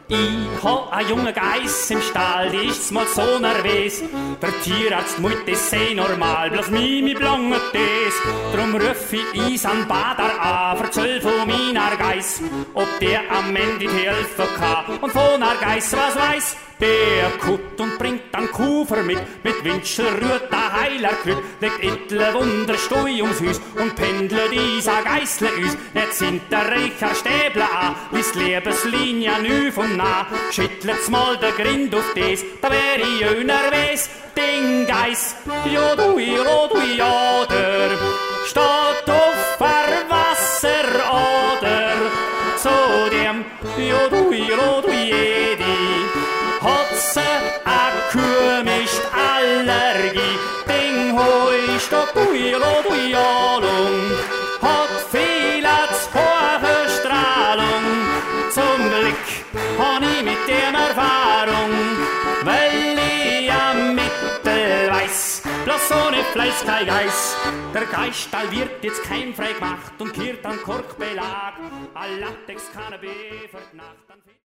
Ich ha a junge Geiss im Stall, die ist's mal so nervös. Der Tierarzt meint, das sei normal, bloß mi blanget das. Drum ruf ich is an Bader an, verzöll von meiner Geiss, ob der am Ende helfen kann. Und von der Geiss was weiß, der kutt und bringt dann Kufer mit Winschel rührt der Heiler Krüt, legt etle Wunderstui ums Hüs und pendelt isa Geißle üs. Jetzt sind der reicher Stäbler an, wie's Lebenslinie nü von nah, schüttlet's mal der Grind auf des, da wär ich jö nervös. Den Geiß, ja du, oder, steht auf der Wasserader, zu dem, ja du, jedi, hat se a komisch Allergie. Ding hoi, stopp, du, Jalung, hat viel als hohe Strahlung. Zum Glück han ich mit der Erfahrung, weil ich am Mittel weiß, bloß ohne Fleiß kein Geiß. Der Geiststall wird jetzt keimfrei gemacht und kehrt an Korkbelag, a Latex kann er bevert Nacht.